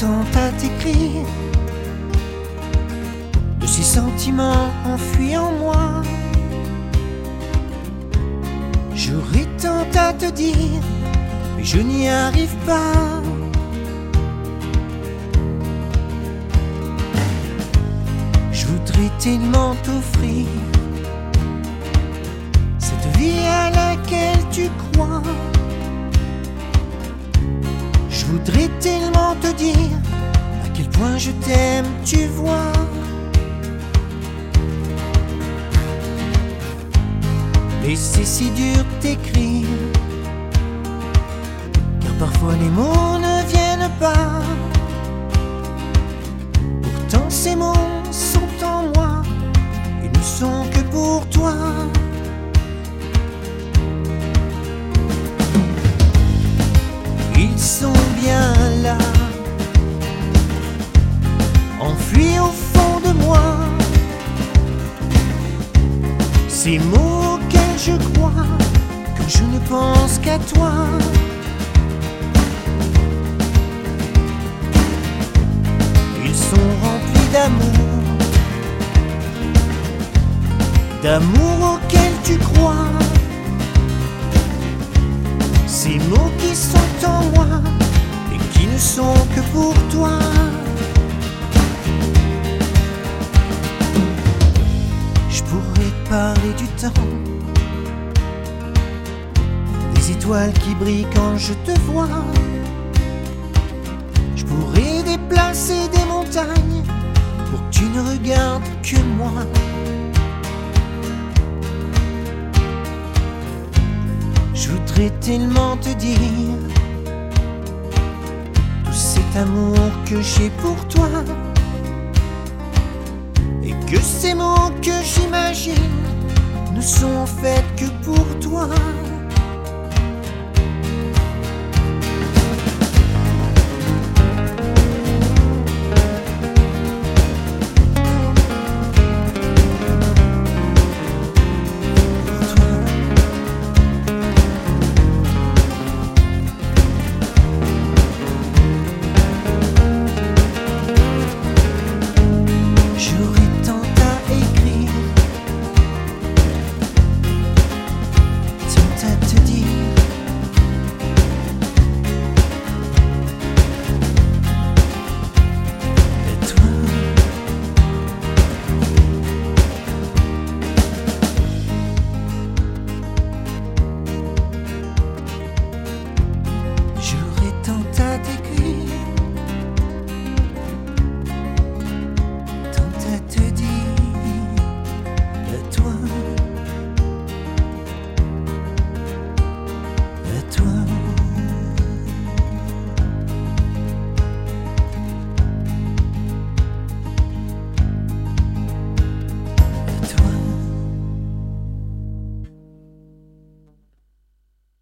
tant à t'écrire de ces sentiments enfuis en moi. J'aurais tant à te dire, mais je n'y arrive pas. Je voudrais tellement t'offrir cette vie à laquelle tu crois. Je voudrais tellement te dire à quel point je t'aime, tu vois. Mais c'est si dur d'écrire, car parfois les mots ne viennent pas. Pourtant ces mots sont en moi et ne sont que pour toi. Ils sont bien là, enfuis au fond de moi. Ces mots auxquels je crois quand je ne pense qu'à toi. Ils sont remplis d'amour, d'amour auquel tu crois. Ces mots qui sont en moi et qui ne sont que pour toi. Je pourrais te parler du temps, des étoiles qui brillent quand je te vois. Je pourrais déplacer des montagnes pour que tu ne regardes que moi. Je voudrais tellement te dire tout cet amour que j'ai pour toi, et que ces mots que j'imagine ne sont en fait que pour toi.